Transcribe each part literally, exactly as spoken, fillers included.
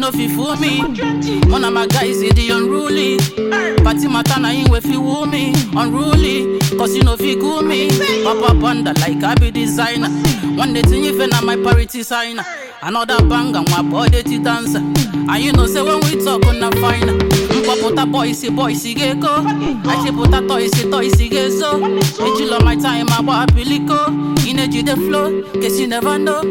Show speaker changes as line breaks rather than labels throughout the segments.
no fi fool me. One of my guys is the unruly. Party matana in we fi woo me. Unruly, cause you know fi cool me. Papa panda like I be designer. One day thing if na my parity signer. Another bang and my body to dance. And you know say when we talk on a fine. Mpa put a boy si boy si geko. I say put a toy si toy si gezo. Eji love my time about a pilico. Energy the flow, guess you never know.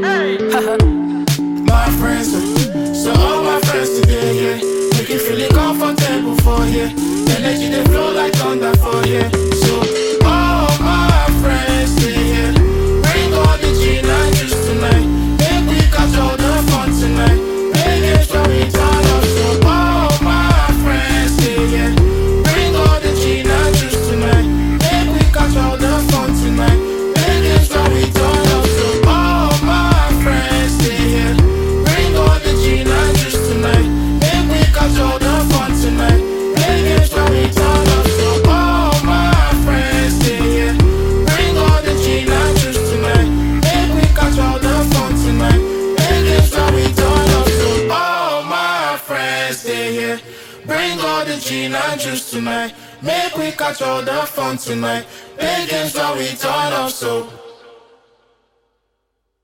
My friends, so all my friends today, yeah. Make you feel comfortable for here. Energy the flow like thunder for here. So all my friends stay here. Bring all the gin and juice tonight. Make we catch all the fun tonight. Make it sure we turn up. So all my friends stay here. Bring all the gin and juice tonight. Make we catch all the fun tonight. Make it sure we turn up. So all my friends stay here. Bring all the gin and juice tonight. Make we catch all the fun tonight. Make it sure we turn up. So all my friends stay here. Bring all the gin and juice tonight. Make we catch all the fun tonight. Make it sure we turn up. So all my friends stay here. Bring all the gin and juice tonight. Make we catch all the fun tonight. Make it sure we turn up. So